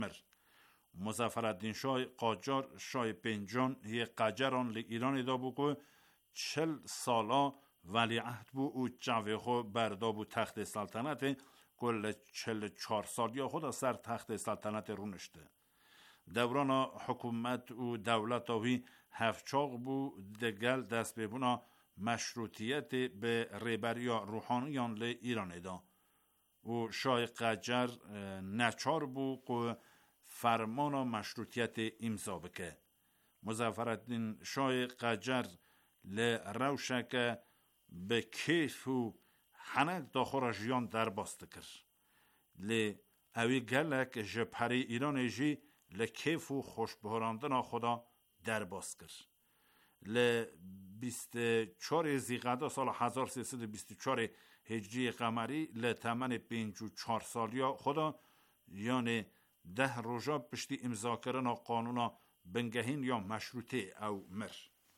مظفرالدین شاه قاجار شاه پنجم هی قاجران لی ایران دا بو که 40 سالا ولیعهد بو او جوه خو بردا بو تخت سلطنت کل 44 سالیا خود سر تخت سلطنت رونشته. دوران حکومت و دولت آوی هفچاق بو دگل دست ببونا مشروطیت به ریبریا روحانیان لی ایران دا. و شاه قاجر نچار بو که فرمان مشروطیت امضا بکه. مظفرالدین شاه قاجر لی روشک به کیف و حنک داخل جیان در باست کر. لی اوی گلک جپری ایران جی لی کیف و خوشبهراندن خدا در باست کر. لی 24 زیقعده سال 1324 هجری قمری لی تمن 54 سالیا خدا یعنی 10 روزا پشتی امضا کردن قانون بنگهین یا مشروطه او مر.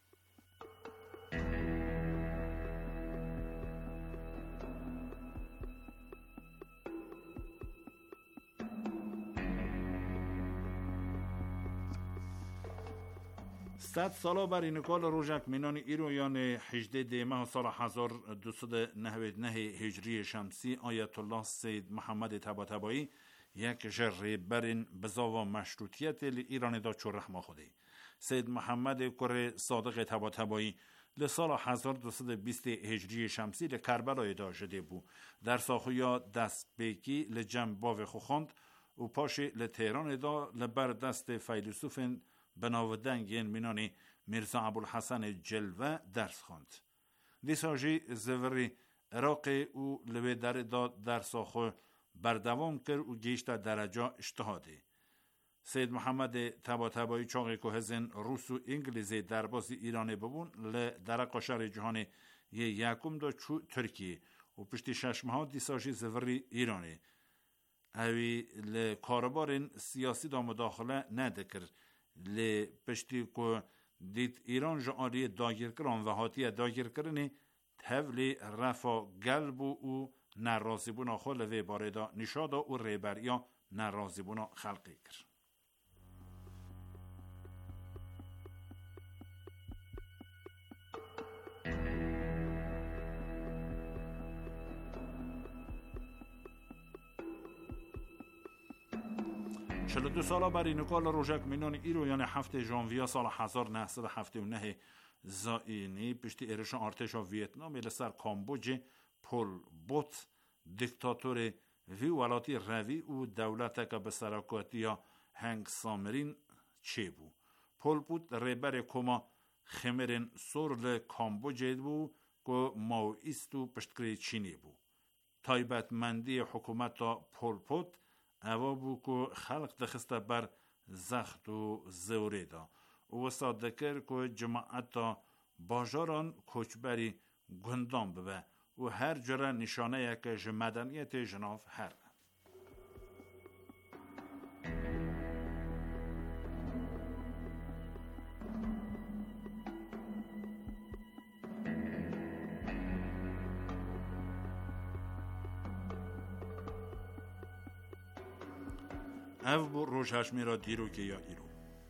صد سالا بر اینکال روژک مینان ایرویان 18 دیمه سال 1299 هجری شمسی آیت الله سید محمد طباطبایی یک جره برین بزاوا مشروطیت لی ایران دا چو رحمه خودی. سید محمد کره صادق طباطبایی لسال 1220 هجری شمسی لکربلای دا جده بو. در ساخویا دست بیکی لجم باو خوخاند و پاش لتهران دا لبر دست فیلسوفن بناودنگین مینانی میرزا ابوالحسن جلوه درس خواند. دیساجی زوری عراق او لوی در داد درس آخو بردوام کرد و گیشت درجه اجتهادی. سید محمد طباطبایی چاقی که هزین روس و انگلیزی دربازی ایرانی ببون در قشر جهانی یکم دا چو ترکیه و پشتی 6 ماه دیساجی زوری ایرانی. اوی کاربارین سیاسی دا مداخله نده کرد. لی پشتی که دید ایران جعالی داگیر کرن و حاطی داگیر کرنی تولی رفا قلب و نرازی بونا خلوی باردا نشادا و ریبریا نرازی بونا خلقی کرد. 42 سالا بر اینکال روژک مینان ایرویان 7 ژانویه سال 1979 زائینی پشتی ارش ارتش ویتنام لسر کامبوج پول بوت دیکتاتور وی ولاتی روی و دولت که به سرکاتی هنگ سامرین چه بو. پول بوت ریبر کما خمرین سور کامبوج بو که ماویستو پشتکری چینی بو. تایبتمندی حکومت پول بوت اوا بو که خلق دخسته بر زخت و زوره دا و صادکر که جماعت باجاران کوچبری گندان ببه و هر جره نشانه یک مدنیت جناف هر. او بو روش هشمی را دیرو که یا ایرو.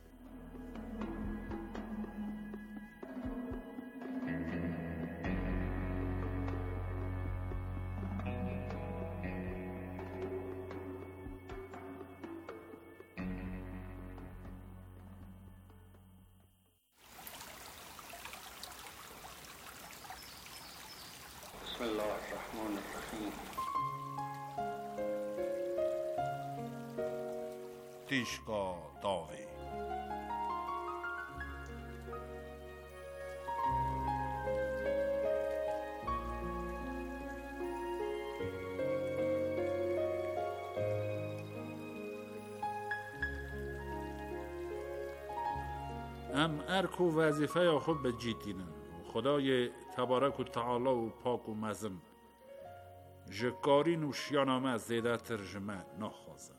بسم الله الرحمن الرحیم. تیشکا داوی ام ارکو وظیفه خود به جیتینن خدای تبارک و تعالی و پاک و مزن جکارین و شیانامه زیده ترجمه نخوازن.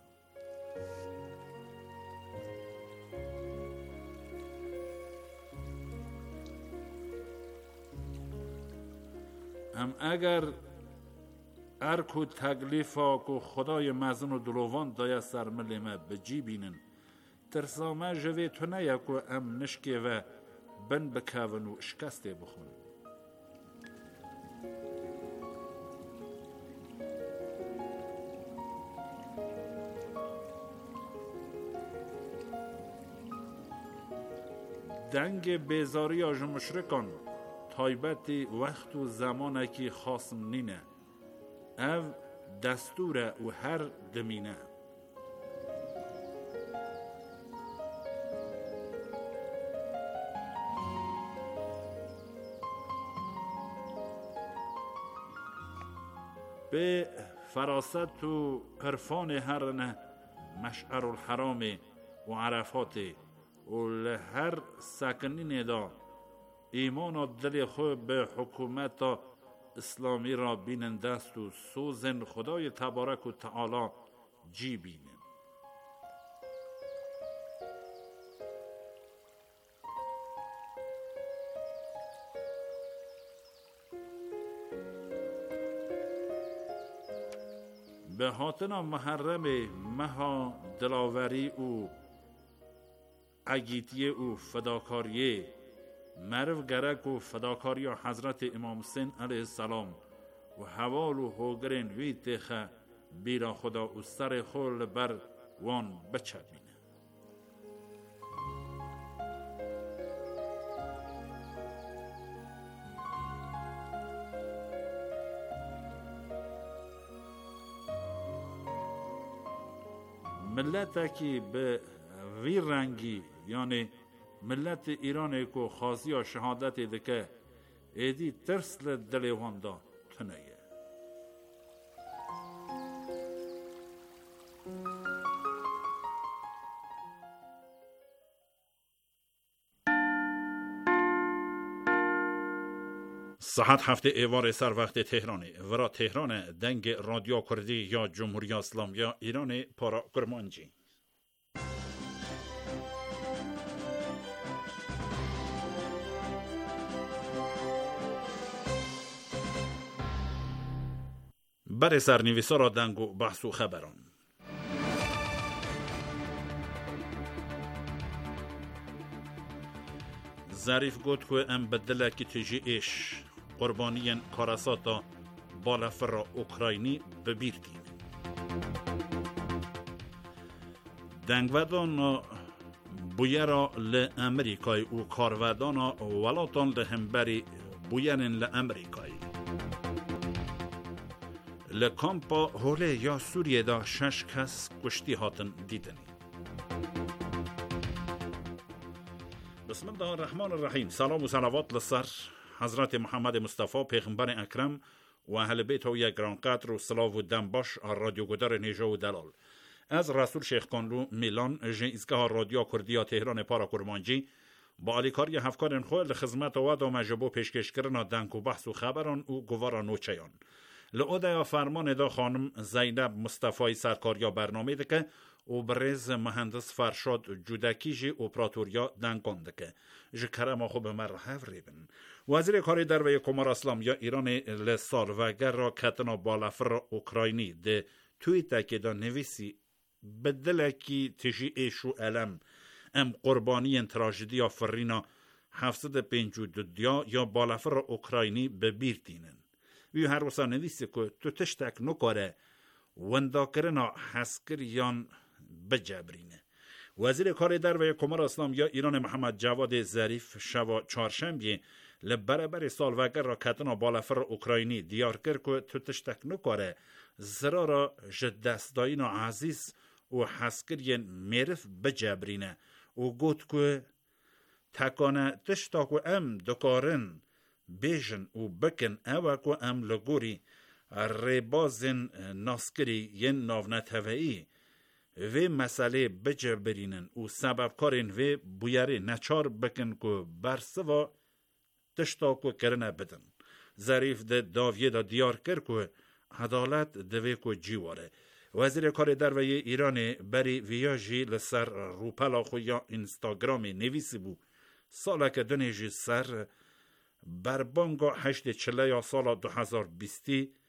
ام اگر ارکو تکلیفا کو خدای مزن و دلوان دایا سرملی ما بجی بینن ترسامه جوی تو نیا کو ام نشکه و بن بکاون و شکسته بخون دنگ بیزاری آج مشرکان تایبتی وقت و زمانه کی خاصم نینه او دستوره و هر دمینه به فراست و عرفان هرنه مشعر الحرام و عرفات و لهر سکنین دا ایمان و دل خود به حکومت اسلامی را بینن دست و سوزن خدای تبارک و تعالی جی بینن به هاتنا محرم مها دلاوری و عگیتی و فداکاری مرو گرک و فداکاری حضرت امام حسین علیه السلام و حوال و هوگرین وی تخه بیرا خدا و سر خول بر وان بچبینه ملت که به وی رنگی یعنی ملت ایران کو خاصی و شهادت دکه ایدی ترس لدلی واندا تنیه ساعت هفته ایوار سر وقت تهرانه ورا تهران دنگ رادیو کردی یا جمهوری اسلامی یا ایران پارا کرمانجی بر سرنویسا را دنگ و بحث و خبران ظریف گفت که ام بدله که تجی ایش قربانیان کاراساتا بالافر اوکراینی ببیردین دنگودان بویرا لامریکای و کارودان ولاتان لهمبری بویرن لامریکای لکامپا هوله یا سوریه دا 6 کس کشتی هاتن دیدنی بسم الله الرحمن الرحیم سلام و صلوات لسر حضرت محمد مصطفی پیغمبر اکرم و اهل بیت و یک گرانقدر و صلاو و دنباش رادیو گدار نیجا و دلال از رسول شیخ کانلو میلان جنیزگاه رادیو کردیا تهران پارا کرمانجی با علیکاری هفکارن خود لخدمت و دا مجبو پیشکش کردن دنگ و بحث و خبران و گوارا نوچیان لعوده فرمان دا خانم زینب مصطفی سرکاریا برنامه دکه و برز مهندس فرشاد جودکی جی اپراتوریا دنگان دکه جی کرم خوب مرحف ریبن وزیر کاری در وی کمار اسلام یا ایران لسال وگر را کتنا بالافر اوکراینی ده تویتا که دا نویسی بدلکی تجی ایشو علم ام قربانی تراژدی یا فرینا 752 یا بالافر اوکراینی ببیر دینن وی هر وسا نویسی که تو تشتک نکاره وندا کرنا حسکریان بجبرینه وزیر کار در و کمار اسلام یا ایران محمد جواد ظریف شوا چهارشنبه لبرابر سال وگر را کتنا بالافر اوکراینی دیار کرد که تو تشتک نکاره زرارا جدستاین عزیز و حسکرین میرف بجبرینه و گوت که تکانه تشتاک و ام دکارن بیجن و بکن او که ام لگوری ریبازن ناسکری ین ناونتوهی و مسئله بجبرینن و سبب کارین و بویاری نچار بکن که برسوا تشتاکو کرنه بدن. ظریف ده داویه دا دیار کرد که عدالت دوی که جیواره. وزیر کار در وی ایران بری ویاجی لسر روپلا خو یا اینستاگرام نویسی بو سالا که دنیجی سر بربانگا 8 چله یا سال 2020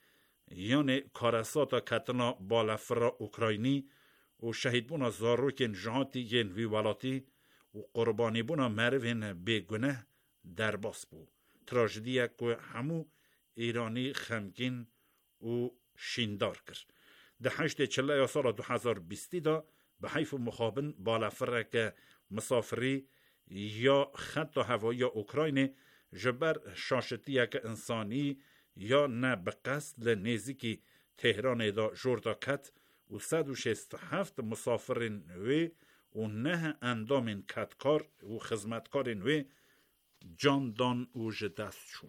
یعنی کارساتا کتنا بالافرا اوکراینی و شهید بونا زاروکین جهاتی ین ویوالاتی و قربانی بونا مروین بگنه در باس بو. تراژدیه که همو ایرانی خمگین و شیندار کرد. ده 8 چله سال 2020 دا به حیف مخابن بالافره که مسافری یا خط هوایی اوکراین جبر شاشتیه که انسانی یا نه به قصد لنزیکی تهران دا جوردا کت و 167 مسافرین و نه اندامین کتکار و خدمتکارین جان دان و جدست شون.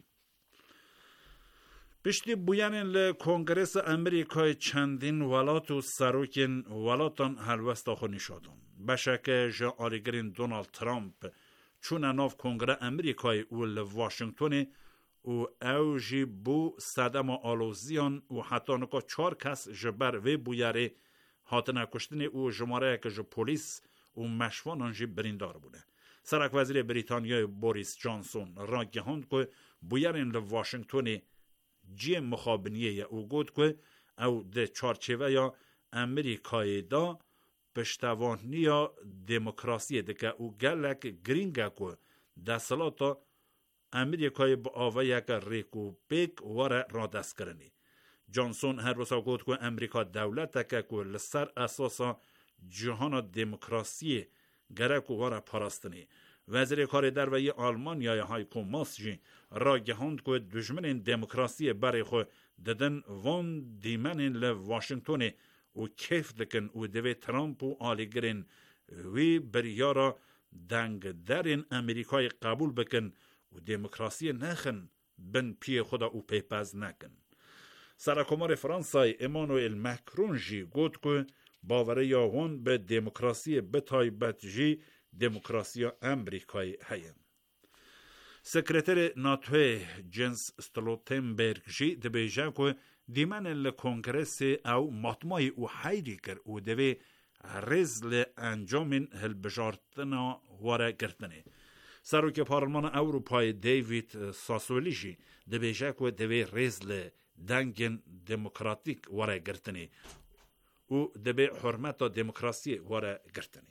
پشتی بویانین لکنگرس امریکای چندین ولات و سروکین ولاتان هلوست آخونی شدن. بشکه جا آلیگرین دونالد ترامپ چون ناف کنگره امریکای و لواشنگتونی و اوجی بو صدم آلوزیان و حتی نکا 4 کس جبر و بویاره هاتنه کشتنی و جماره که جو پولیس و مشوانان جی بریندار بوده. سرک وزیر بریتانیای بوریس جانسون را گهاند که بویارین لواشنگتونی جی مخابنیه او گود که او ده چارچوه یا امریکای دا پشتوانی یا دموکراسی ده که او گلک گرینگه که دستلاتا امریکای با آوه یک ریکو پیک واره را دست کرنی. جانسون هر روزا گود که امریکا دولت که لسر اساسا جهان دموکراسی گرک واره پاراستنی. وزیر کار در وی آلمانیای هایکو ماس جی را گهاند که دشمن دموکراسی برای خود ددن وان دیمنین لواشنگتون و کیف دکن و دوی ترامپ و آلیگرین وی بریارا دنگ درین امریکای قبول بکن و دموکراسی نخن بن پی خدا و پیپز نکن. سرکمار فرانسای امانوئل مکرون جی گفت که باوره یاوان به دموکراسی بتایبت جی دموکراسی امریکایی هیم. سکرتر ناتو جنس استولتنبرگ جی دبیجه که دیمن لکنگرس او مطمئی و حیری کر و دوی رزل انجامین هلبجارتنا واره گرتنه. سروک پارلمان اروپای دیوید ساسولی جی دبیجه که دوی رزل دنگن دموکراتیک واره گرتنه و دبی حرمت دموکراسی واره گرتنه.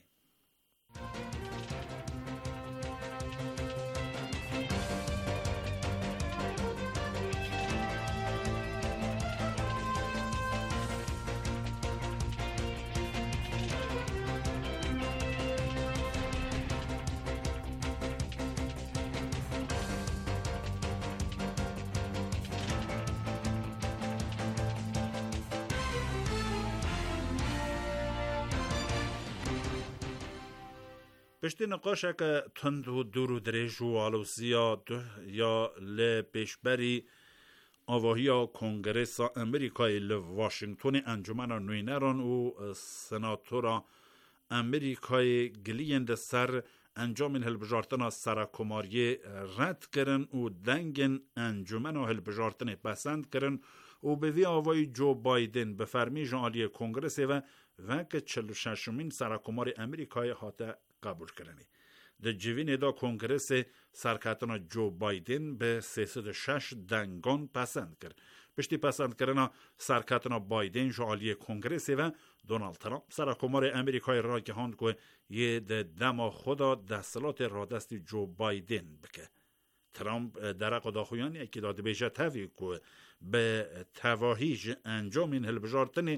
پشتی نقاشه که تند و دور و دریج و آلوزیا یا لپیشبری آواهی کنگرس امریکای لواشنگتون انجمن نوینران و سناتورا امریکای گلیند سر انجام هلبجارتن سرکماری رد کرن و دنگن انجمن هلبجارتن پسند کرن و به وی آوای جو بایدن به فرمی جانعالی کنگرس و که 46مین سرکمار امریکای هاته قبول کرنی. در جوین دا کنگرس سرکتنا جو بایدن به 306 دنگان پسند کرد. پشتی پسند کردن سرکتنا بایدن جعالی کنگرس و دونالد ترامپ سرکمار امریکای را گهاند که یه دما خدا دستلات رادست جو بایدن بکه. ترامپ در قداخویان یکی داده بیشه تاوی که به تواهیج انجام این هلبجارتن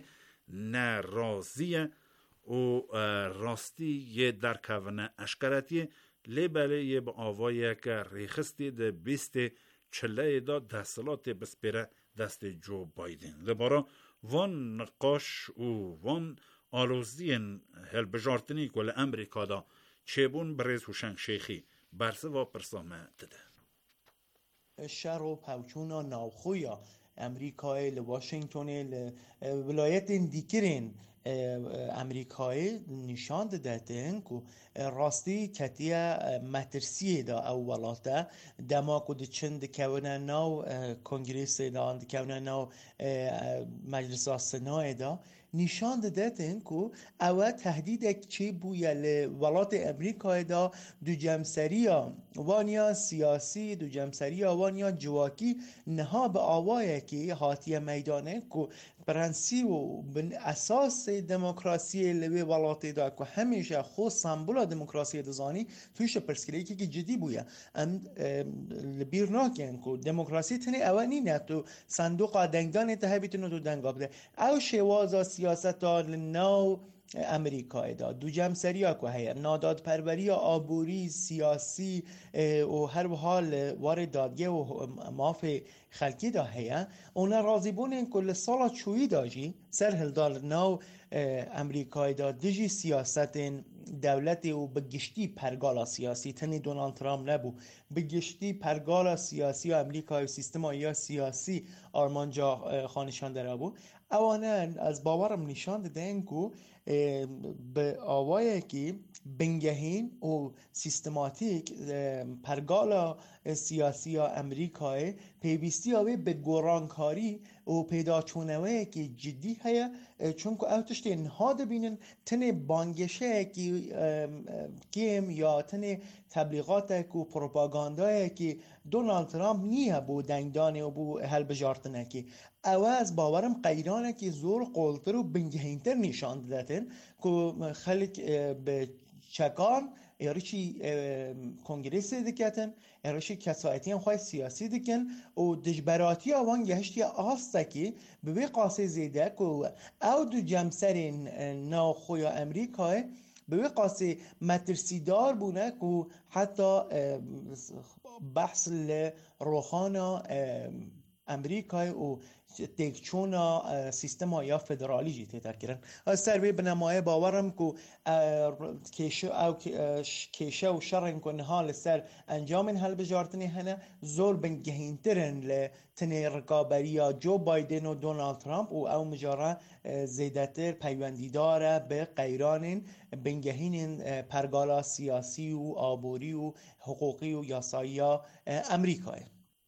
نرازیه و راستی یه درکونه اشکراتی لیبله یه با آوایی که ریخستی ده 20 چله دا دستلات بسپیره دست جو بایدن. لبارا وان نقاش و وان آلوزین هلبجارتنی کل امریکا دا چیبون بریز هوشنگ شیخی برسه و پرسامه دده. شر و پوچونا ناوخویا امریکای لواشنگتون ولایت دیگرین امریکای نشان دادن که راستی کتیه مترسیه دا اولاته دما کد چند کونه نو کنگرس دا کونه نو مجلس سنا دا نشان دادن که او تهدید چی بویا لولات امریکا دا دو جمسریا وانیا سیاسی دو جمسریا وانیا جواکی نها به آوائه که هاتیه میدانه که پرنسی و بن اساس دموکراسی لوی ولاتی دا که همیشه خود سمبولا دموکراسی دزانی تویش پرسکلی که جدی بویا ام لبیر ناکن که دموکراسی تنی اوانی نه تو صندوق دنگدان انتهای بیتونو تو دنگا بده او شوازا سیاست ها لناو امریکا دا دو جمسریا که هیا ناداد پروری آبوری سیاسی و هر حال وارد دادگه و ماف خلکی دا هیا اونا راضی بونن کل سالا چوی داجی سر هلدال ناو امریکا دا دیجی سیاست دولت و بگشتی پرگالا سیاسی تنی دونالد ترامپ نبو بگشتی پرگالا سیاسی امریکا و سیستم یا سیاسی آرمانجا خانشان در ابو اوانن از باورم نشان دادن که به آوایی که بنگهین و سیستماتیک پرگالا سیاسی امریکای پیوستی آوی به گورانکاری و پیدا چونوه که جدی هیا چون که اوتشتی نهاد بینن تنه بانگشه که گیم یا تنه تبلیغات و پروپاگاندای که دونالد ترامپ نیه بو دنگدانه و بو هل بجارتنه که اواز باورم قیرانه که زور قولتر و بنگهینتر نشان دادن که خلق به چکان یاریچی کنگرس دکتن یاریچی کسایتی هم خواهی سیاسی دکن و دجبراتی آوان گهشتی آستا که به قاسه زیده که او دو جمسر ناخوی امریکای به قاسه مترسیدار بونه که حتی بحث روحانا امریکای و تکچونا سیستم یا فدرالی جیته تر کرن از سروی بنمایه باورم که کیشه و شرن کنه حال سر انجام حل بجارتنی هنه زور بنگهینترن لتنه رقابریا جو بایدن و دونالد ترامپ و او مجاره زیدتر پیوندی داره به قیران بنگهین پرگالا سیاسی و آبوری و حقوقی و یاسایی امریکای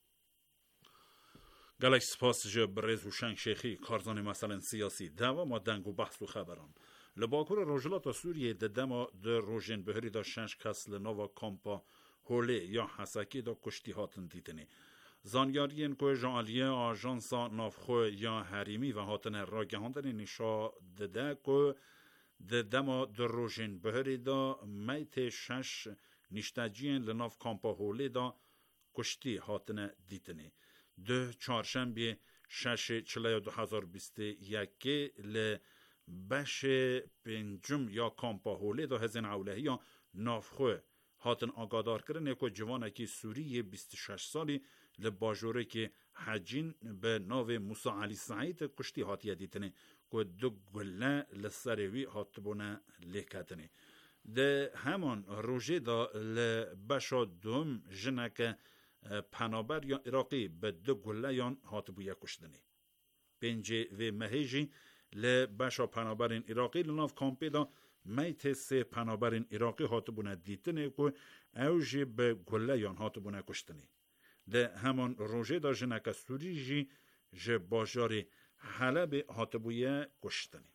گلش سپاس جه برز و شنگ شیخی کارزان مثلا سیاسی دوا ما دنگ و بحث و خبران لباکور روجلات سوریه دما در روژن بهری دا شنش کس لنووا کامپا هوله یا حسکی دا کشتی هاتن دیدنی زانیارین که جانلیه آژانسا نافخو یا حریمی و هاتن راگهاندن نشا دده که دما در روژن بهری دا میت شش نشتاجین لناف کامپا هوله دا کشتی هاتن دیدنی ده چهارشنبه 6 جولای 2021 ل بش پنجم یا کامپا هوله دا هزین اولهی یا نافخو هاتن آگادار کرنه که جوانکی سوری 26 سالی لباجوره که حجین به ناو موسی علی سعید کشتی هاتیه دیتنه که دو گله لسروی هاتبونه لیکتنه ده همان روژه دا لبشا دوم جنک پنابر یا عراقی به دو گله یان هاتبویه کشتنی پنجه و مهیجی لبشا پنابرین عراقی لناف کامپی دا میت سه پنابرین عراقی هاتبونه دیتنه که اوجی به گله یان هاتبونه کشتنی ده همان روژه دا جنک سوری جی جه باجار حلب هاتبویه کشتنی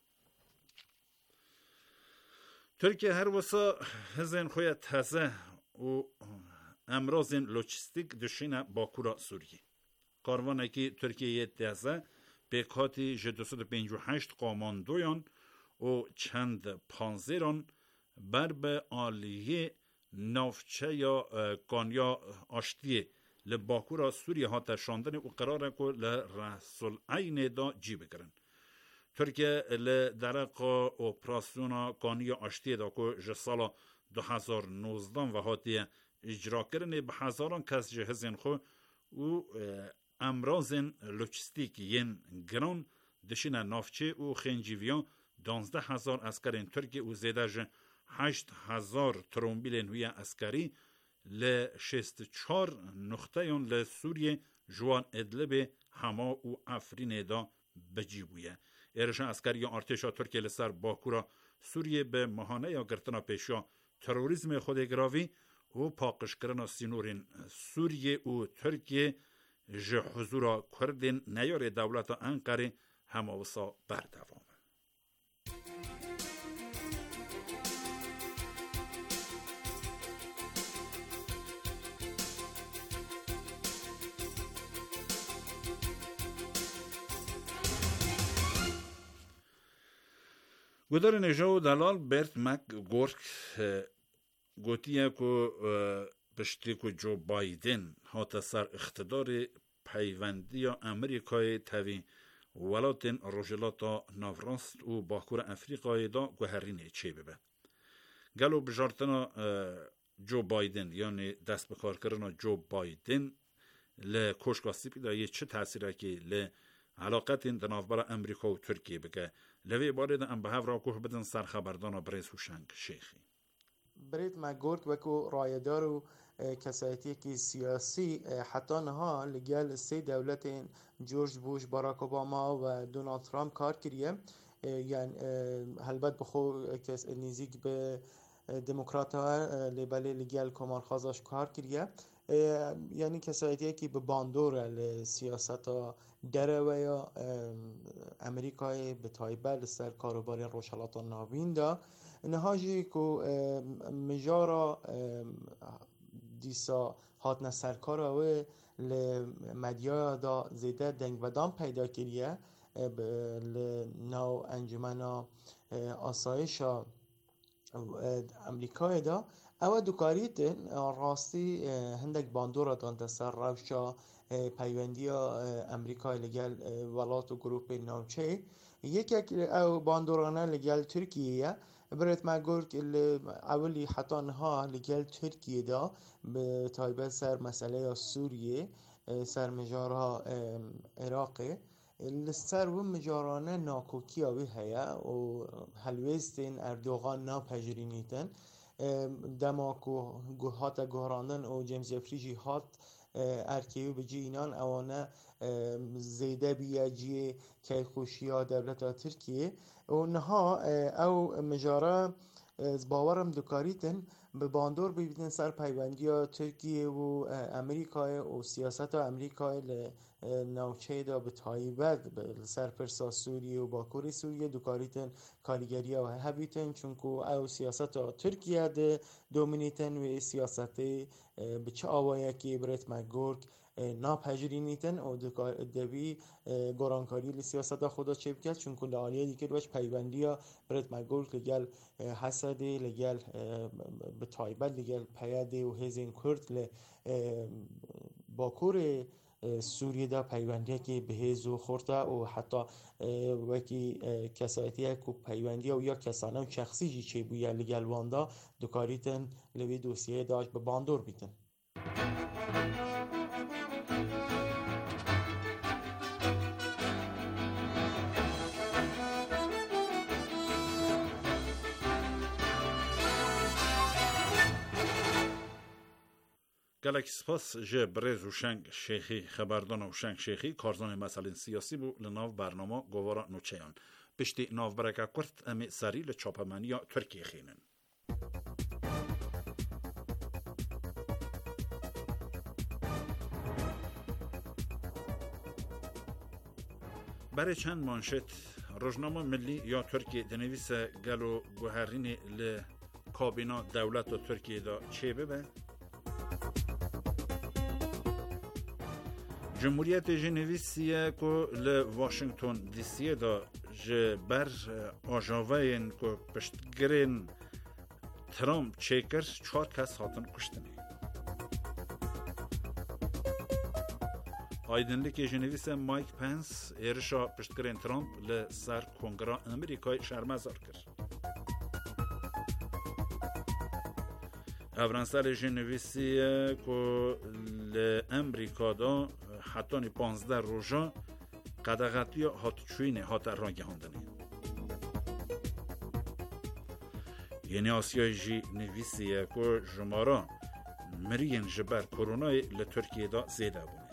ترکیه هر وسا هزین خوی تازه و امراض لوجستیک دشینه باکورا سوریه کاروانه که ترکیه تازه پیکاتی 258 قاماندویان و چند پانزیران بر به آلیه نافچه یا گانیا آشتیه لباکورا سوریه ها ترشاندن و قراره که لرسول عین دا جی بکرن ترکیه لدرق اپراسیونا گانیا آشتیه دا که جسالا 2019 و هاتیه اجرا کرنه به هزاران کس جهزین خو و امراض لوجستیک ین گران دشینه نافچه و خنجیویان 12,000 اسکرین ترکی و زیده جه 8,000 ترومبیلین وی اسکری ل 64 نقطه یون ل سوریه جوان ادلب هما و افرین دا بجیبویه ارشان اسکری ارتشا ترکیه لسر باکورا سوریه به ماهانه یا گرتنا پیشا تروریسم خودگراوی و پاکش کردن سینورین سوریه و ترکیه جه حضور کردن نیار دولت انقره هموسا بردوامه. گودار نژا و دلال برت مک گورک گوتیه که پشتی که جو بایدن هات سر اقتدار پیوندی امریکای تاوی ولاتن روجلاتا نافراست و باکور افریقای دا گوهرینه چه ببه گلو بجارتنا جو بایدن یعنی دست به کار کردن جو بایدن ل کوشکاستی پیدا یه چه تاثیره که ل علاقت این دنافبر امریکا و ترکیه بگه لوی بارد ام به هفرا کوه بدن سر خبردان بریس هوشنگ شیخی بريت ماجورك وكو رايدارو كسایتی که سیاسی حتی نها لگل سی دولت جورج بوش باراک اوباما و دونالد ترامپ کار کریه یعنی هلبت بخو کس نزدیک به دموکرات ها لبله لگل کمار خازاش کار کریه یعنی کسایتی که به باندور سیاست ها دره و یا امریکای به تایبه سر کاروباری روشالات ناوین دا نهاجی که مجارا دیسا هاتنا سرکارا و لمدیا دا زیده دنگ بدان پیدا کریه لناو انجمنا آسایشا امریکای دا او دوکاریت راستی هندک باندورا دانت سر روشا پیوندی امریکای لگل ولات و گروپ نوچه یکی او باندورانه لگل ترکیه برات ماگور که اولی حتی نها لگل ترکیه دا به تایبه سر مسئله سوریه سر مجارها عراقه سر و مجارانه ناکوکی آوی هیا و هلویستین اردوغان ناپجرینیتن دماکو گوهات گوهراندن و جیمز جفری هات ارکیو بجی اینان اوانه زیده بیا جی که خوشی ها دولت ترکیه و نها او مجاره باورم دکاریتن به باندور ببینن سر پیوندی ها ترکیه و امریکای و سیاست امریکای نوچه دا به تایبت سر پرسا سوریه و باکوری سوریه دکاریتن کاریگری ها هبیتن چونکو او سیاست ترکیه ده دومینیتن و سیاست به چه آوایه که برت مگورک ناپجرینیتن و دوی گرانکاری لسیاست خدا چه بکرد چون کل آلیه دیگر باش پیوندی ها برد مگورک لگل حسده لگل به تایبت لگل پیاده و هزین کرد باکور سوریه دا پیوندی که به هزو خورده و حتی وکی کسایتی که پیوندی و یا کسانه و شخصی جی چه بویا لگل واندا دکاریتن لوی دوسیه داشت به باندور بیتن گلک سپاس جه برز و شنگ شیخی خبردان و شنگ شیخی کارزان مسئله سیاسی بو لناو برنامه گوارا نوچیان پشتی ناو برکه کرد امی سری لچاپمانی ترکیه خینن برای چند مانشت روزنامه ملی یا ترکیه دنویس گلو گوهرین لکابینا دولت ترکیه دا چه ببه؟ جمهوریت جنویسیه که لواشنگتن دی سی دا جبر آجاوین که پشتگرین ترامپ چیکر 4 کس هاتن کشتنی آیدنلیک جنویس مایک پنس ایرشا پشتگرین ترامپ لسر کنگرا امریکای شرمزار کرد افرانسال جنویسیه که لامریکا دا حتی 15 روزا قدغتی هات چوینه هات رانگه هندنه یعنی آسیای جی نویسیه که جمارا مرین جبر کرونای لترکیه دا زیده بونه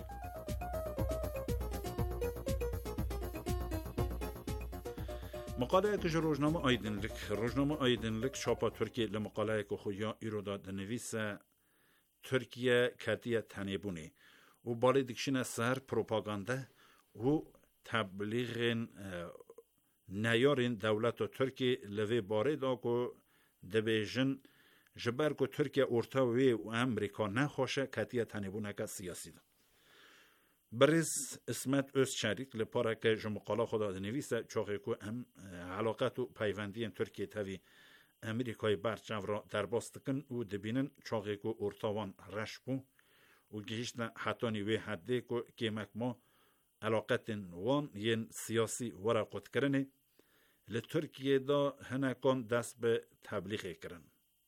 مقاله که روزنامه آیدنلیک شاپا ترکیه لمقاله که خویا ایرودا دنویس ترکیه کتیه تنیبونه و بالی دکشین سر پروپاگانده و تبلیغ نیارین دولت ترکیه لوی باره دا که دبیجن جبر که ترکیه ارتاوی و امریکا نخوشه کتیه تنیبونه که سیاسی دا برز اسمت از شریک لپاره که جمقالا خدا نویسه چاقی که هم علاقت و پیوندی ترکیه تاوی امریکای برچاو را در باستکن و دبینن چاقی که ارتاوان رش بو و گیشتن حتی نیوی حده که کمک ما علاقت وان ین سیاسی ورقت کرنه لترکیه دا هنکان دست به تبلیغ کرن.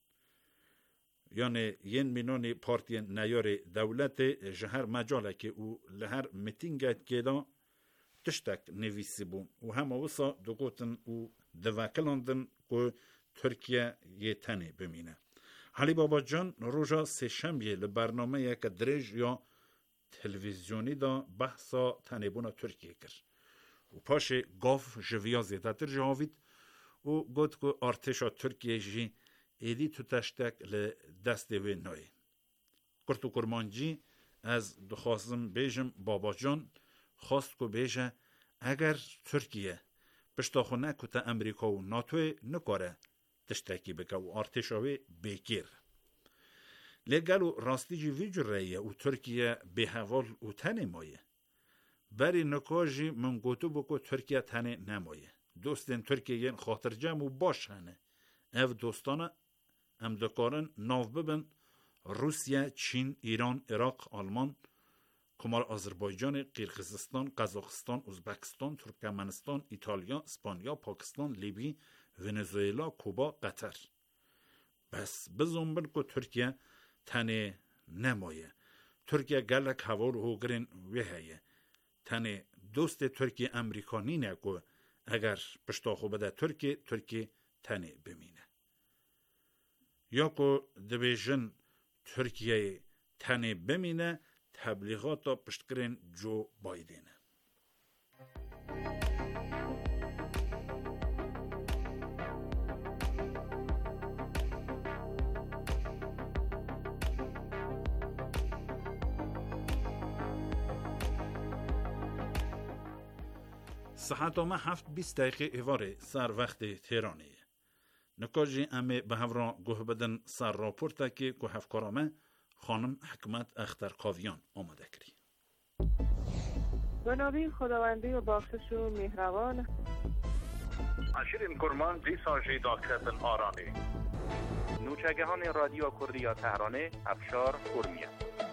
یعنی ین مینانی پارتی نیار دولت جهر مجاله که او لهر میتینگت که دا تشتک نویسی بون و همه وصا دقوتن و دوکلاندن که ترکیه یه تنه بمینه. حالی بابا جان روژا سه شنبه لبرنامه یک درج یا تلویزیونی دا بحثا تنه بونا ترکیه کرد. و پاش گاف جویا زیده تر جاوید و گفت که ارتشا ترکیه جی ایدی تو تشتک لدست وی نای. کرد و کرمانجی از دخواستم بیجم بابا جان خواست که بیجه اگر ترکیه پشتاخونه که تا امریکا و ناتوی نکاره تشتکی بکه و ارتشاوی بیکیر. لگلو راستی جی وی جرهیه و ترکیه به حوال و تنه مایه. بری نکاجی من گوتو بکو ترکیه تنه نمایه. دوستین ترکیه خاطر جمع و باش هنه. او دوستانه هم دکارن ناو ببن روسیه، چین، ایران، عراق، آلمان، کمال آذربایجان، قرقیزستان، قزاقستان، ازبکستان، ترکمنستان، ایتالیا، اسپانیا، پاکستان، لیبی، ونزوئلا، کوبا، قطر. بس بزنبن که ترکیه تنه نمایه. ترکیه گلک هوار هوگرین ویهیه. تنه دوست ترکیه امریکانی نه که اگر پشتاخو بده ترکیه تنه بمینه. یا که دبیجن ترکیه تنه بمینه تبلیغات پشتکرین جو بایدنه. ساعت ما 7:20 ایواره سر وقت تهرانیه. نکاجی امه به هفران گوه بدن سر راپورتا که هفکارامه خانم حکمت اخترکاویان آماده کری. به نام خداوندی و بخشش و مهربان. شیرین کرمان دیساژی داکتن آرانی. نوچگهان رادیو کردیا تهرانه افشار کرمیه.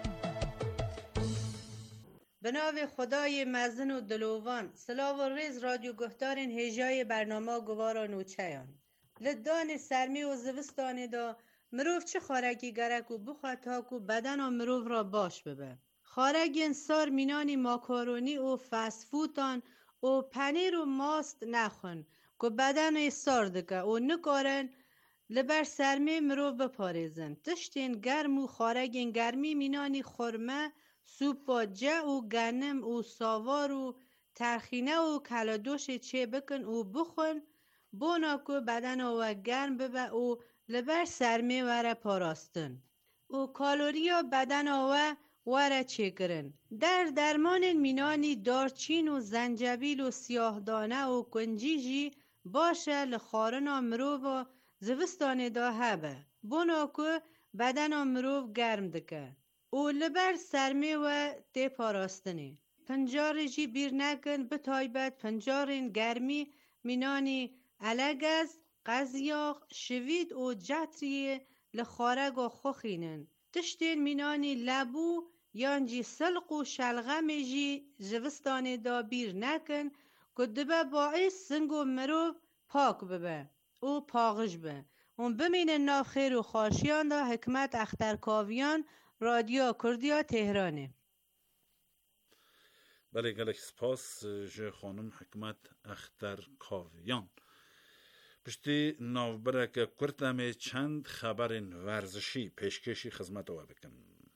به نام خدای مزن و دلوان سلاو و ریز رادیو گهدارین هجای برنامه گوارا نوچهان لدان سرمی و زوستان دا مروف چه خارگی گرک و بخواه تاک و بدن و مروف را باش ببه خارگین سار مینانی ماکارونی و فسفوتان و پنیر و ماست نخون که بدن سار دکه و نکارن لبر سرمی مروف بپاریزن تشتین گرم و خارگین گرمی مینانی خورمه سوپا جه و گنم و ساوار و ترخینه و کلادوش چه بکن و بخون بونا که بدن و گرم ببه و لبر سرمی وره پاراستن و کالوریا بدن و وره چه کرن در درمان مینانی دارچین و زنجبیل و سیاهدانه و کنجیجی باشه لخارن مروف و زوستان دا هبه بونا که بدن مروف گرم دکه او لبر سرمی و تی پاراستنی پنجار جی بیر نکن به تایبت پنجارین گرمی مینانی الگز قزیاق شوید و جتری لخارگ و خوخینن تشتین مینانی لبو یانجی سلق و شلغم جی جوستان دا بیر نکن که دبه باعث سنگ و مروف پاک ببه او پاغش به اون بمین ناف خیر و خاشیان دا حکمت اخترکاویان رادیو کردیا تهرانه. بله گلک سپاس جه خانم حکمت اخترکاویان. پشتی نوبره که کردم چند خبر ورزشی پیشکشی خدمت آور بکن.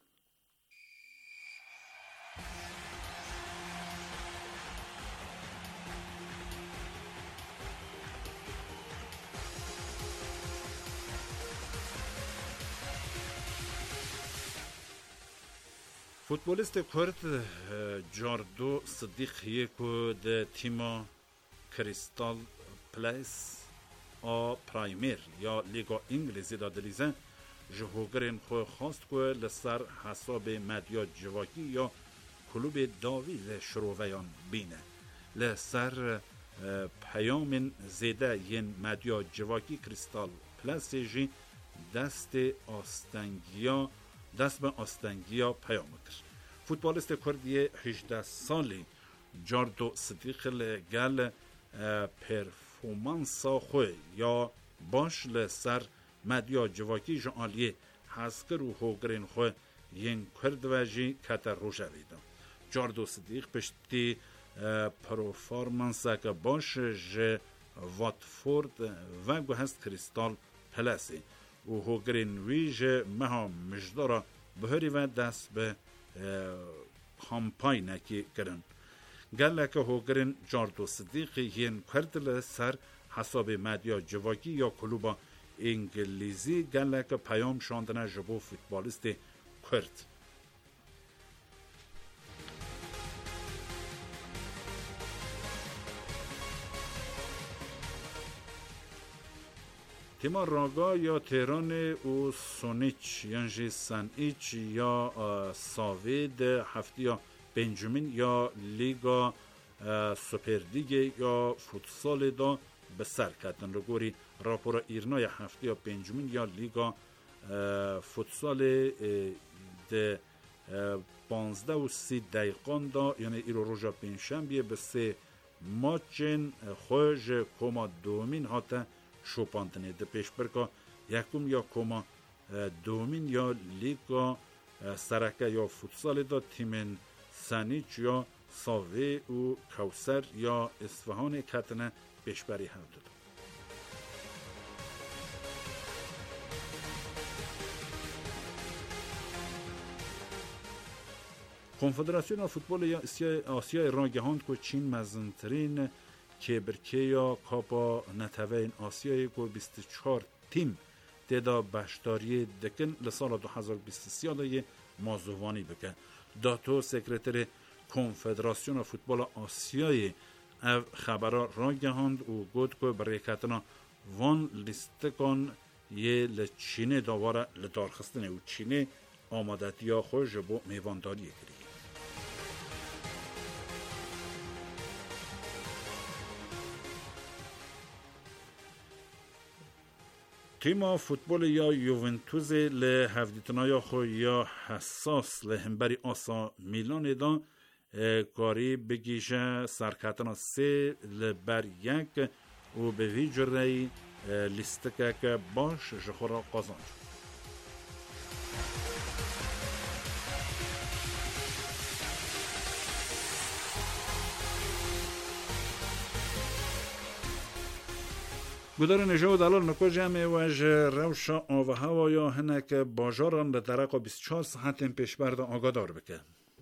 فوتبالیست کرد جاردو صدیقیه که ده تیما کریستال پلیس آ پرایمیر یا لیگا انگلیزی دادلیزه جهوگرین خو خواست که لسر حساب مدیا جواکی یا کلوب داوی لشرویان بینه لسر پیام زیده ین مدیا جواکی کریستال پلاس جی دست به آستنگیا پیام کرد. فوتبالیست کردی 18 سالی جاردو صدیق لگل پرفورمانسا خوی یا باش لسر مدیا جواکی جعالیه حسکر و هوگرین خوی ین کرد و جی کتر روژه ویدم. جاردو صدیق پشتی پرفورمانسا که باش ج واتفورد و گو هست کریستال پلاسی و هوگرین ویج مها مجدارا بهری و دست به کامپاینه کی کرن. گله که هوگرین جاردو صدیق ین کرد سر حساب مدیا جواکی یا کلوبا انگلیزی گله که پیام شاندنه جبو فوتبالیست کرد. تیما راگا یا تهران و سونیچ یعنی سنیچ یا ساوید هفتیا بنجامین یا لیگا سوپرلیگ یا فوتسال دا به سر کردن رو گوری راپورا ایرنای هفتیا بنجامین یا لیگا فوتسال ده 15 و 30 دقیقان دا یعنی ایرو روژا پنجشنبه به 3 ماچن خوش کما دومین هاته شوپانتنه ده پیش برکا یکم یا کما دومین یا لیگا سرکه یا فوتسال دا تیمن سنیچ یا ساوه و کوسر یا اصفهان کتنه پیشبری هم داد. کنفدراسیون فوتبال آسیا راگهاند که چین مزنترین که برکه یا کاپا نتوین آسیای که 24 تیم دیدا بشتاری دکن لسال 2023 دای مازوانی بکن. داتو سکرتر کنفدراسیون فوتبال آسیای او خبرها راگهاند و گفت که برای کتنا وان لیستکان یه لچینه داواره لدارخستنه و چینه آمادتی ها خوش با میوانداری کری. تیم فوتبال یا یوونتوس له هفدیتنایا خو یا حساس له همبری آسا میلان دا کاری بگیشه سرکتنا 3 لبر 1 و به ویجره لیستکه که باش جخورا قازان شد. گودار نجات دلال نکو جمع وج روشا آوه هوا یا هنک باجاران به درقا 24 ساعت پیش برد آگادار بکن.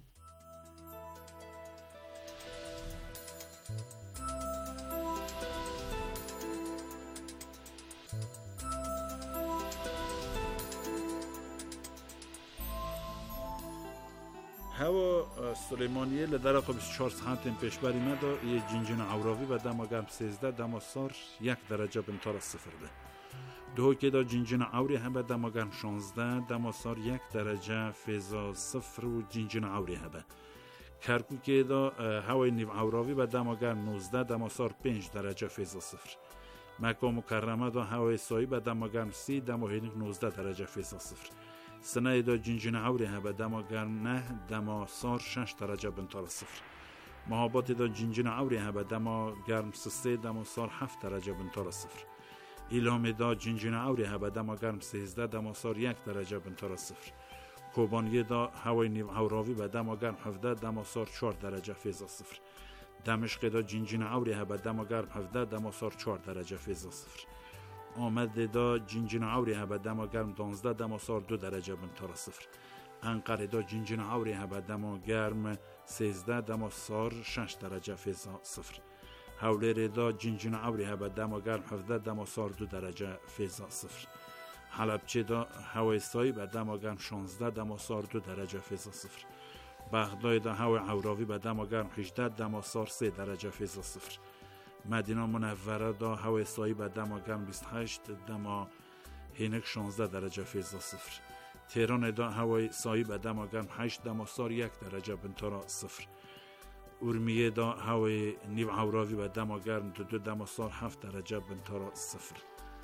هوا سلیمانیه لدرقا 24 ساعت پیش بری مدا یه جنجن عوراوی و دما گرم 13 دما سار 1 درجه بنتار صفر ده. دو که دا جنجن عوری هبه دما گرم 16 دما سار 1 درجه فیزا صفر و جنجن عوری هبه. کرکو که دا هوای نیو عوراوی و دما گرم 19 دما سار 5 درجه فیزا صفر. مکه مکرمه دا هوای سایی و دما گرم 30 دما هینک 19 درجه فیزا صفر. سنه دا جنجن عوری هبه دما گرم 9 دما سار 6 درجه بنتار صفر. محابات دا جنجن عوری هبه دما گرم 3 دما سار 7 درجه بنتار صفر. ایلام دا جنجن عوری هبه دما گرم 13 دما سار 1 درجه بنتار صفر. کوبانیه دا هوای نیو عوراوی و دما گرم 17 دما سار 4 درجه فیزا صفر. دمشق دا جنجن عوری هبه دما گرم 17 دما سار 4 درجه فیزا صفر. آمد دا جنجن عوری هبه دما گرم 12 دما سار 2 درجه بنتار صفر. انقره دا جنجن عوری هبه دما گرم 13 دما سار 6 درجه فیزا صفر. حولیر دا جنجن عوری هبه دما گرم 17 دما سار 2 درجه فیزا صفر. حلبچه دا هوای سایی به دما گرم 16 دما سار 2 درجه فیزا صفر. بغداد دا هوای عوراوی به دما گرم 18 دما سار 3 درجه فیزا صفر. مدینه منوره دا هوای سایی به دما گرم 28 دما هینک 16 درجه فیزا صفر. تهران دا هوای صایب دما گرم 8 دما سار 1 درجه بنتارا 0. ارمیه دا هوای نیو عوراوی و دما گرم 2 دما سار 7 درجه بنتارا 0.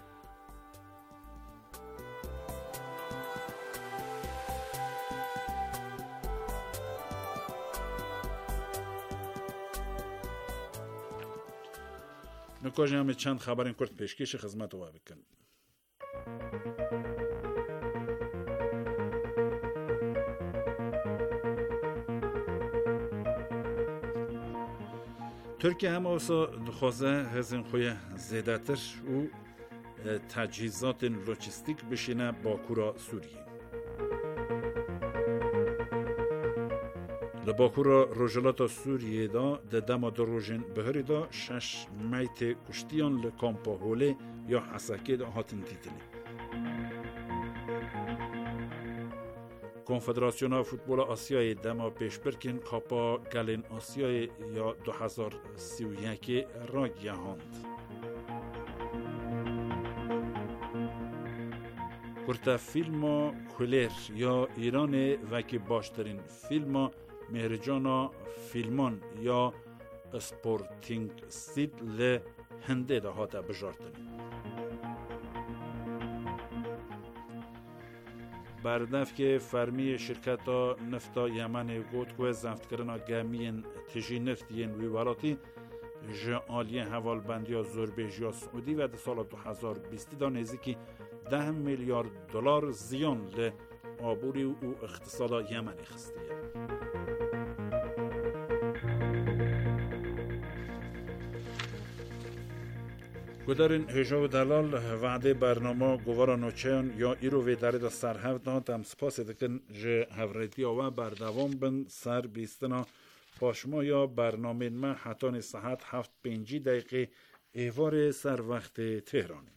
نکاش همه چند خبرین کرد پیشکش خدمت و بکن. ترکیه هم اوسا دخوازه هزین خوی زیداتر و تجهیزات لوجستیک بشینه باکورا سوریه. لباکورا روژلاتا سوریه دا دما دو روژن بهری دا 6 میت کشتیان لکامپا هوله یا حسکه دا هاتن تیتلی. کنفدراسیون فوتبال آسیای دما پیش برکن کاپا گلین آسیای یا 2031 را گیهاند. کرتا فیلم کولر یا ایران وکی باشترین فیلم مهرجانا فیلمان یا سپورتینگ سید ل هنده ده هاته بجارتن. بردف که فرمی شرکت نفتا یمن گوت که زفت کرنا گمین تجی نفتین ویوالاتی جعالی حوالبندی ها زربیجی ها سعودی و ده سال 2020 دا نزدیکی 10 میلیارد دلار زیان ل آبوری و اقتصاد یمنی خستیه. گذارین هجا و دلال وعده برنامه گوارا نوچهان یا ایرو وی داره دا سرهفت داد هم سپاس دکن جه هفریتی و بردوام بن سر بیستنا پاشما یا برنامه من حتان ساعت 7:05 دقیقه ایوار سر وقت تهرانی.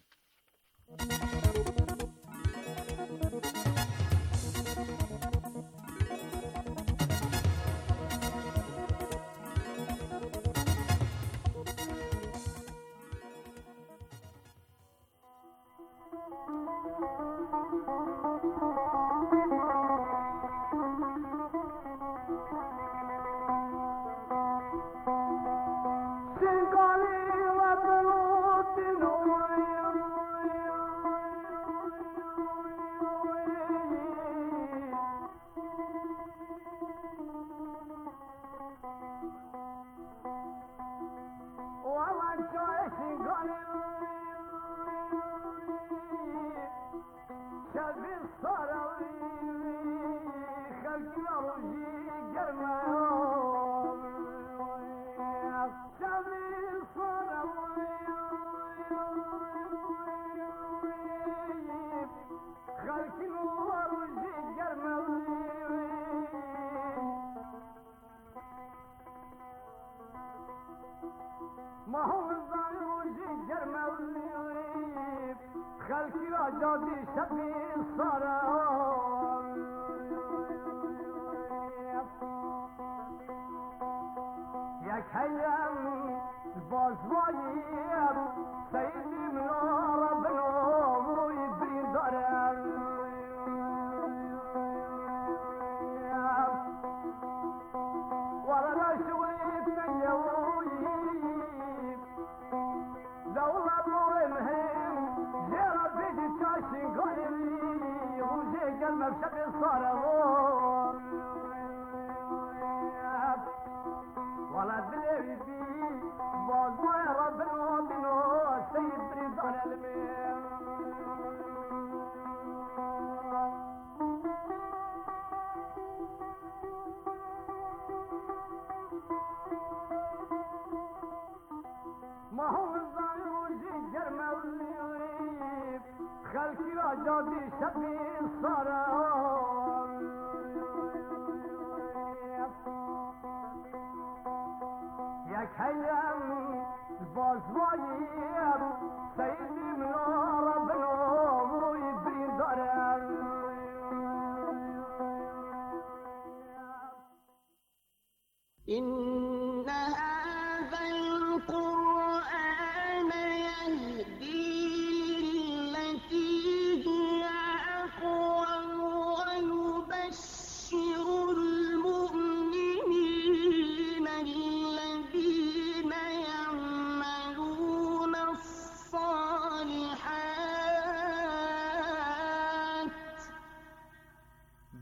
يهدي للتي هي أقوم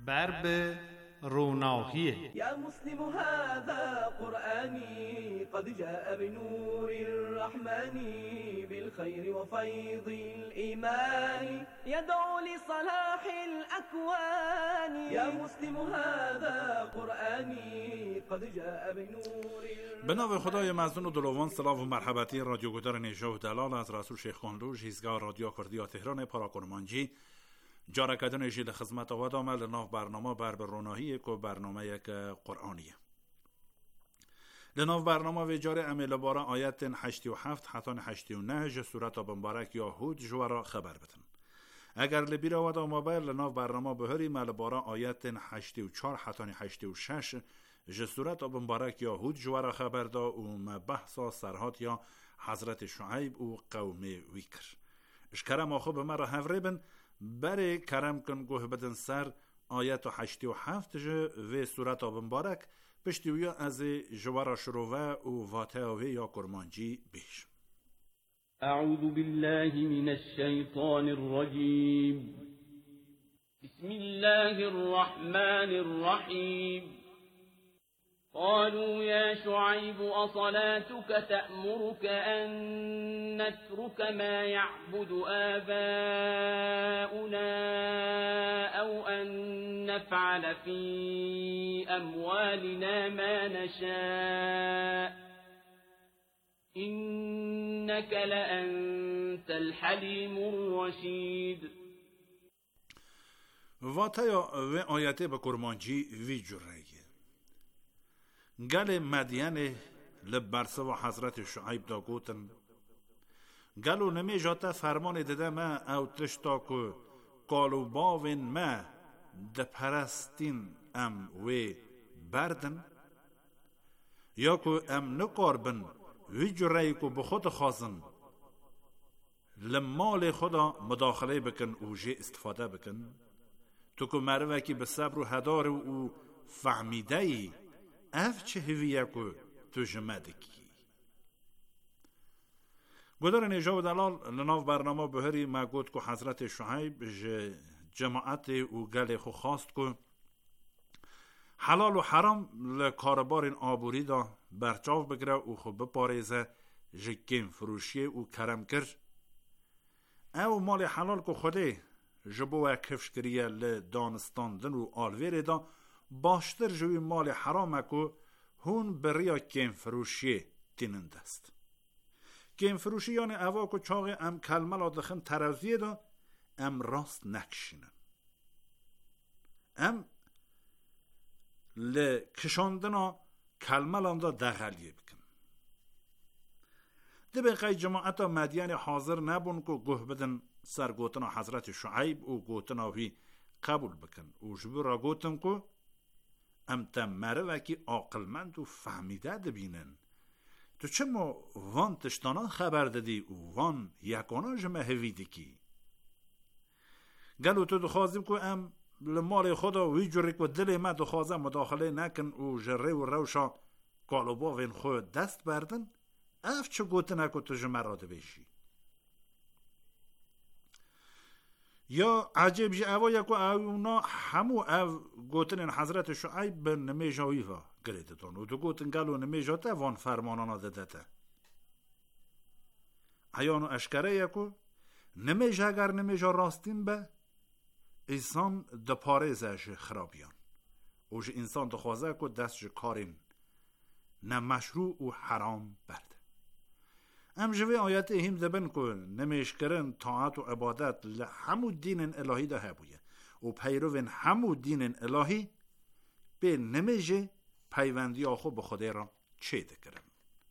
برب روناهیه. یا مسلم هذا قرآنی قد جاء بنور الرحمن بالخير وفيض الإيمان يدعو لصلاح الأكوان یا مسلم هذا قرآنی قد جاء بنور. به نام خدای مظنون و دلوان، سلام و مرحبتی رادیو گودار نیژه و دلال از رسول شیخ خانلوش هیزگاه رادیو کردیا تهران پاراکرمانجی جارکدن جیل خدمت آواد آمد لناف برنامه برب روناهی که برنامه یک قرآنیه. لناف برنامه و جار امیل بارا آیت 87 حتی 89 صورت بمبارک یا هود جوارا خبر بتن. اگر لبیر آواد آمد لناف برنامه بهری مل بارا آیت 84 حتی 86 صورت بمبارک یا هود جوارا خبر دا و مبحثا سرحات یا حضرت شعیب و قوم ویکر. اشکرم آخو به مرا هفریبن برای کرم کن گوه بدن سر آیت 87 و صورت مبارک پشتیویا از جوارا شروع و واتاوی یا کرمانجی بیش. اعوذ بالله من الشیطان الرجیم. بسم الله الرحمن الرحیم. قالوا يا شعيب أصلاتك تأمرك أن نترك ما يعبد آباؤنا أو أن نفعل في أموالنا ما نشاء إنك لأنت الحليم الرشيد. واتایا و آیته به کرمانجی وی جرهیه گل مدین لبرسه و حضرت شعیب دا گوتن گلو نمی جاتا فرمان داده ما او تشتا که قالو باوین ما ده پرستین ام و بردن یا که ام نقاربن وی جرهی که بخود خواستن لمال خدا مداخله بکن و جه استفاده بکن تو که مروه که به صبر و هدار و فهمیده ای اف چه هویه که تو جمعه کی گدار نیجا و دلال لناف برنامه بهری ما گود که حضرت شعیب جماعت و گل خو خواست که حلال و حرام لکاربار این آبوری دا برچاو بگره و خو بپاریزه جکیم فروشی و کرم کر او مال حلال که خوده جبوه کفش کریه لدانستاندن و آلویر دا باشتر جوی مال حرامه که هون بریا کم فروشی تینند است. کم فروشی یعنی اوا که چاق ام کلمه دخن ترازیه دا ام راست نکشینن ام لکشاندنا کلمه دا دغلیه بکن ده بقیه جماعت مدین حاضر نبون که گوه بدن سر گوتنا حضرت شعیب و گوتنا وی قبول بکن و جبو را گوتن که ام تمره وکی عاقلمند و فهمیده دبینن تو چه ما وان تشتانا خبر دادی و وان یکانا جمع هویدی کی گلو تو دخوازیم که ام لمال خدا وی جوری که دل ما دخوازم مداخله نکن و جره و روشا کالوبا وین خود دست بردن اف چه گوته نکو تو جمع راده بیشی یا عجیب جی اوا یکو اونا همو او گوتن حضرت شعیب به نمیجاوی و گریدتون و دو گوتن گلو نمیجاته وان فرمانانا دادته ایانو اشکره یکو نمیجا اگر نمیجا راستین به انسان دپارزش خرابیان و جه انسان دخوازه که دست جه کارین نه مشروع و حرام برده ام جوی آیت هم دبن که نمیش کرن طاعت و عبادت لحمو دین الهی ده هبویه و پیروین همو دین الهی به نمیشه پیوندی آخو به خدا را چه ده کرن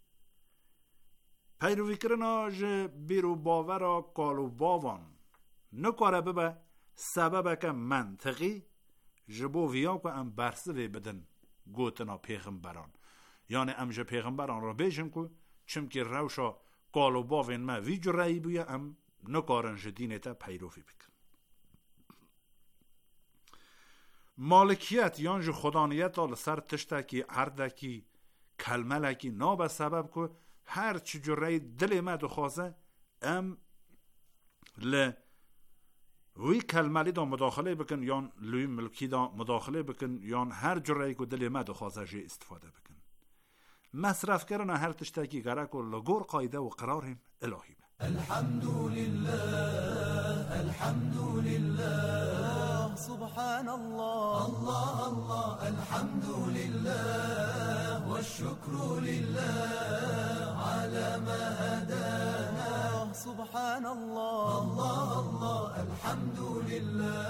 پیروی کرن آج بیرو باورا کالو باوان نکاره ببه سبب که منطقی جبو ویا که ام برسوی بدن گوتنا پیغمبران یعنی ام جه پیغمبران را بیشن که چمکی روشا قالو باوین ما وی جرایی بویا ام نکارن جدینتا پیروی بکن مالکیت یانج خدانیت آل سر تشتکی عردکی کلملکی نابه سبب که هر چی جرایی دل ما دخوازه ام وی کلمالی دا مداخله بکن یان لوی ملکی دا مداخله بکن یان هر جرعی که دل ما دخوازه جه استفاده بکن. مصرف کردن هر تشتکی گرک و لگور قایده و قراریم الهی به. الحمدلله سبحان الله الله الله الحمدلله والشكر لله على ما هدانا سبحان الله الله الله الحمدلله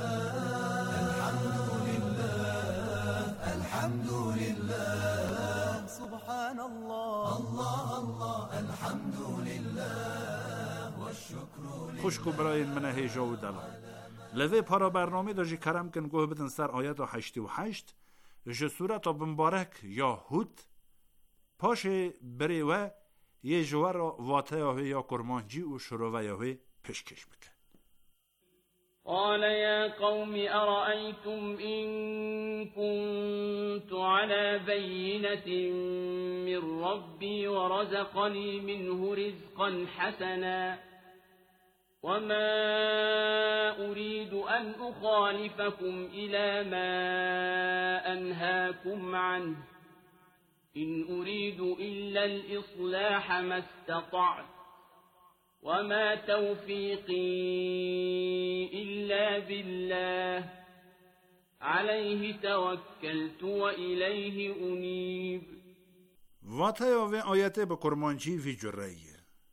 الحمدلله سبحان الله الله الله الحمدلله والشكر خوشکو برای من هیجا و دلال لذه پارا برنامه دا جی کرم کن گوه بدن سر آیت 88 جه صورت بمبارک یا هود پاش بری و یه جوه را واته یا کرمانجی و شروع یا پشکش بکن. قال يا قوم أرأيتم إن كنت على بينة من ربي ورزقني منه رزقا حسنا وما أريد أن أخالفكم إلى ما أنهاكم عنه إن أريد إلا الإصلاح ما استطعت وما توفيقي إلا بالله عليه توكلت وإليه أنيب. واتایا و آیت به کرمانجی وی جرائیه.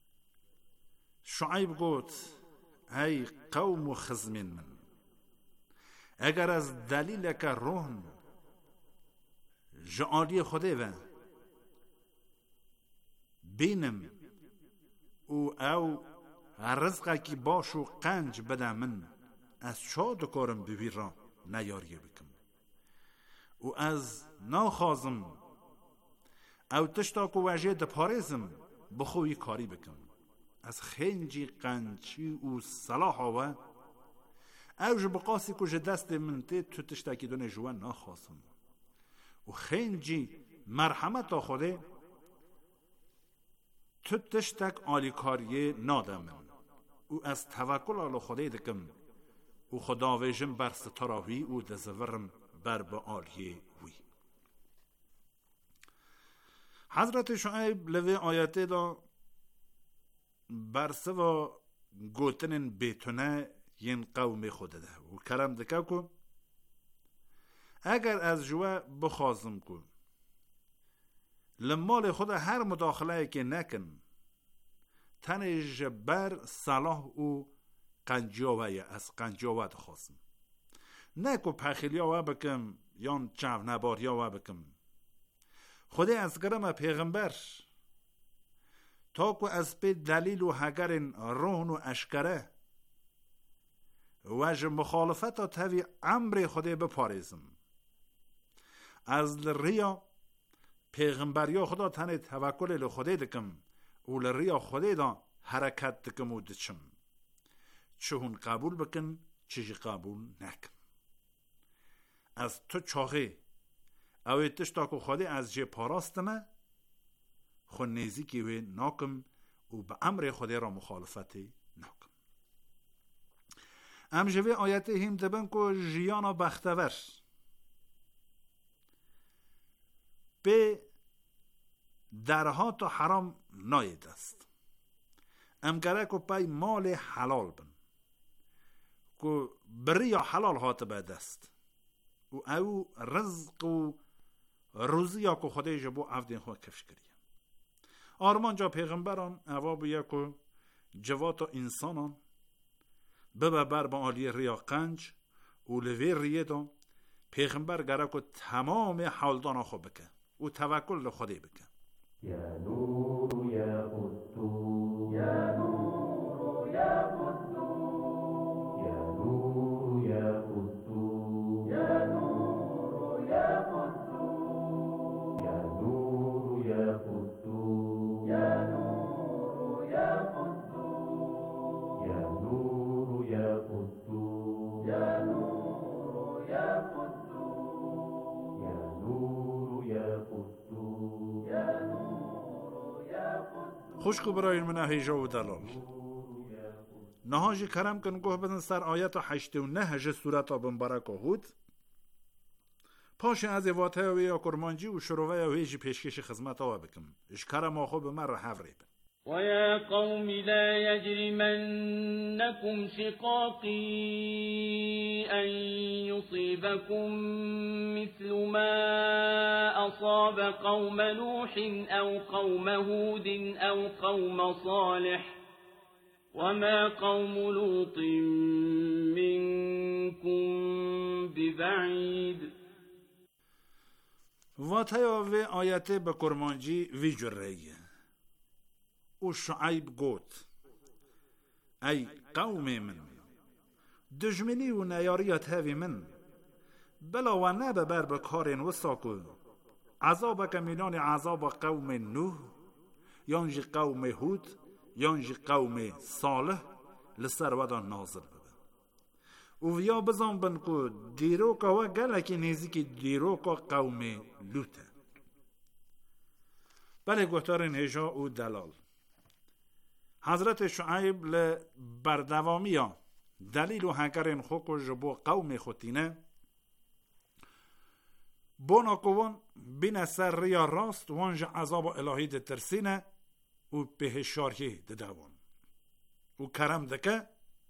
شعیب گوت ای قوم خزمین من اگر از دلیل که روحن جعالی خوده و بینم او رزقه کی باش و قنج بده من از چا دکارم ببیر را نیاریه بکم و از ناخازم او تشتا که وجه دپارزم بخوی کاری بکم از خنجی قنچی و صلاح و او جبقاسی که جدست من تی تو تشتاکی دونه جوان ناخازم و خنجی مرحمت خوده تو تشتک آلیکاریه نادم و از توکل آل خوده دکم و خداویجم بر ستراوی و دزورم بر با آلیه وی. حضرت شعیب لوی آیته دا برسه و گوتنن بیتونه ین قوم خوده ده و کرم دکه که اگر از جوه بخوازم که لمال خود هر مداخله که نکن تنش بر صلاح و قنجاوه از قنجاوه خواستم نکو پخیلیا و بکم یا چاو نباریا و بکم خود از گرم پیغمبر تا که از پی دلیل و هگرین روحن و اشکره و مخالفت تاوی امر خود بپاریزم از ریا پیغمبریا خدا تنه توکل لخوده دکم و لریا خوده دا حرکت دکم و دچم چهون قبول بکن چیجی قبول نکن از تو چاقه اوی تشتا که خوده از جه پاراستمه خون نیزی وی ناکم و به امر خوده را مخالفت ناکم. امجوی آیت هم دبن که جیانا بختور به درها تا حرام ناید است امگره که پای مال حلال بن که بری یا حلال هات باید است و او رزق و روزی یا که خوده جبو عفدین خواه کفش کریم آرمان جا پیغمبران اواب یا که جواتا انسانان ببه بر با آلی ریا قنج و لوی ریه دا پیغمبر گره که تمام حالدانا خواه بکن و توکل خوده بکن یا نور یا قدو یا نور یا قدو یا نور یا قدو یا نور یا قدو یا نور یا قدو یا نور یا قدو یا نور یا قدو یا نور یا قدو یا نور یا قدو یا نور یا قدو. خوشکو برای من هیجا و دلال نهاجی کرم کن گوه بدن سر آیت 89 سورت مبارک هود پاش از واته و یا کرمانجی و شروع و هیچ پیشکش خدمت ها بکم اش کرم آخو به من رحف ریب ويا قوم لا يجرمنكم شقاقي أن يصيبكم مثل ما أصاب قوم نوح أو قوم هود أو قوم صالح وما قوم لوط منكم ببعيد. واتایا و آیت به کرمانجی وی جرهیه و شعیب گوت ای قوم من دجمنی و نیاریت هاوی من بلا و نبه بر بکارین و ساکو عذاب کمینان عذاب قوم نوح یانجی قوم هود یانجی قوم صالح لسر ودان نازل ببه و ویا بزن بن که دیروکا و گلکی نیزی که دیروکا قوم لوته بله گوتارین هجا و دلال حضرت شعیب لبردوامی ها دلیل و هنگرین خوکو جبو قوم خوتینه بونا کوون بین سر ریا راست وانج عذاب الهی ده ترسینه و به شارحی ده دوان و کرم دکه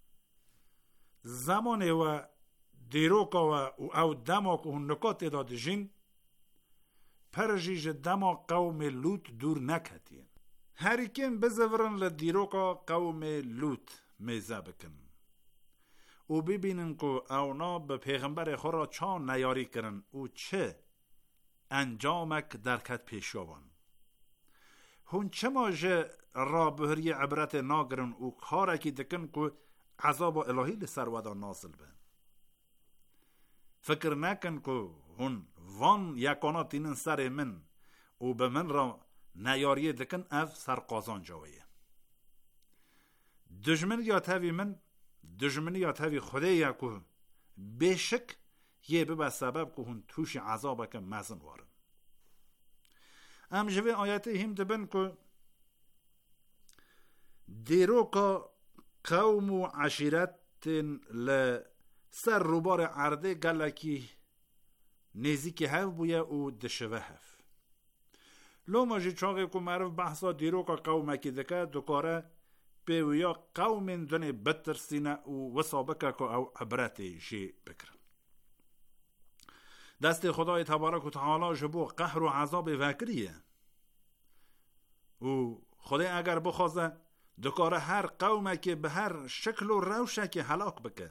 زمان و دیروکا و او دما که هون نکات داده جین پرجیج دما قوم لوت دور نکتین هریکن بزورن لدیروکا قوم لوت میزه بکن و ببینن که اونا به پیغمبر خورا چا نیاری کرن و چه انجامک درکت پیشوان هون چه ماجه را بهری عبرت ناگرن و کارکی دکن که عذاب الهی لسر ودا نازل بن فکر نکن که هون وان یکانا تینن سر من و به من را نیاریه دکن اف سرقازان جویه دجمنیات هاوی من دجمنیات هاوی خوده یا که بشک یه به سبب که هون توش عذابه که مزن وارن ام جوه آیته هم دبن که دیروکا قوم و عشیرت لسر روبار عرده گلکی نزیکی هف بویه و دشوه هف لو ماجی چاقی که معرف بحثا دیروکا قومه که دکه دکاره پیویا قوم دونه بترسینه و وصابکه که او عبرتی جی بکرن دست خدای تبارک و تعالی جبو قهر و عذاب وکریه و خدای اگر بخوازه دکاره هر قومه که به هر شکل و روشه که هلاک بکه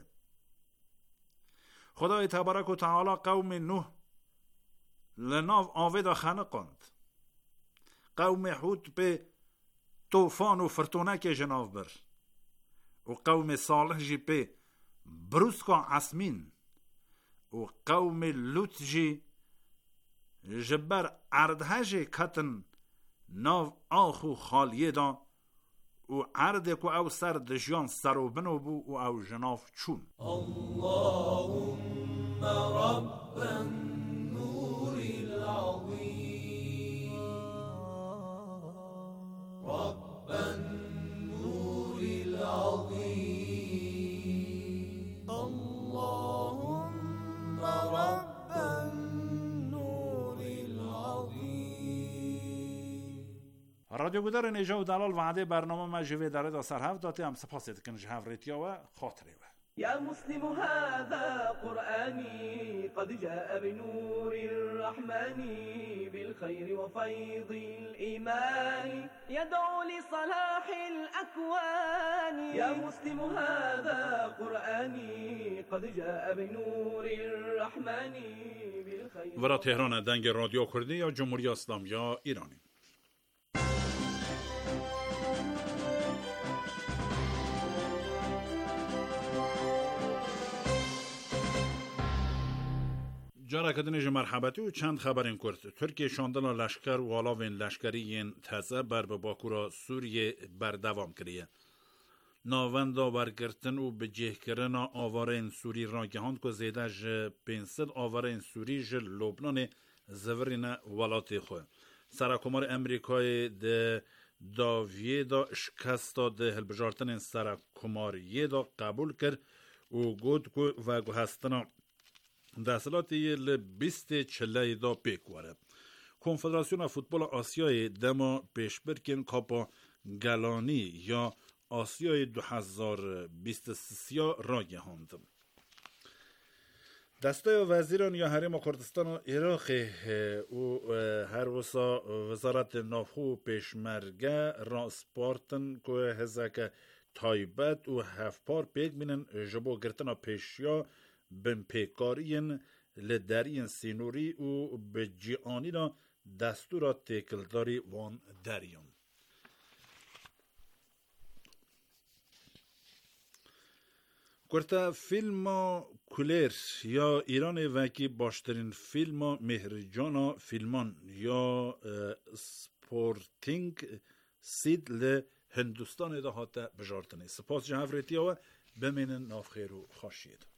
خدای تبارک و تعالی قوم نوح لناو آویدا خانقاند قوم هود به طوفان و فرتونه که جناف بر و قوم صالح جی به بروسکا عصمین و قوم لوط جی جبر عردها جی کتن ناو آخو خالیه دا و عرده که او سر دجیان سرو بنو بو و او جناف چون اللهم رب النور العظیم رب النور العظیم اللهم رب النور العظیم. رادیو گودار نیجا و دلال وعده برنامه ما جوه داره دا سر هفت داته هم سپاسید کنج هفریتیا و خاطره و يا مسلم هذا قرآني قد جاء بنور الرحمن بالخير وفيض الإيمان يدعو لصلاح الأكوان يا مسلم هذا قرآني قد جاء بنور الرحمن بالخير ورا تهران دنگ رادیو کردی یا جمهوری اسلامی یا ایرانی جارا کدنج مرحبتی و چند خبرین کرد ترکیه شاندلا لشکر و علاوه لشکری تازه بر به باکورا سوریه بردوام کریه ناوندا برگرتن و به جه کردن آوارین سوری را گهاند که زیده ج 500 آوارین سوری ج لبنان زورین ولات خو سرکمار امریکای ده داویه دا شکست ده هلبجارتن سر کماریه دا قبول کرد و گود و گوهستنا دستلاتی ل 20 دا پیکواره. کنفدراسیون فوتبال آسیای دما پیش برکن کاپا گلانی یا آسیای 2023 را گهاند. دسته وزیران یا حریم کردستان و عراق و هر وسا وزارت نافخو پیشمرگه را سپارتن که هزک تایبت و هفپار پیک بینن جبو گرتنا پیشیا بن پیکارین لدرین سینوری و بجیانی را دستور تکلداری وان دریان. کرتا فیلم کولر یا ایران وکی باشترین فیلم مهرجانا فیلمان یا سپورتینگ سید ل هندوستان ده هاته بجارتنی. سپاس جهافریتی و بمینن ناف خیر و خوشید.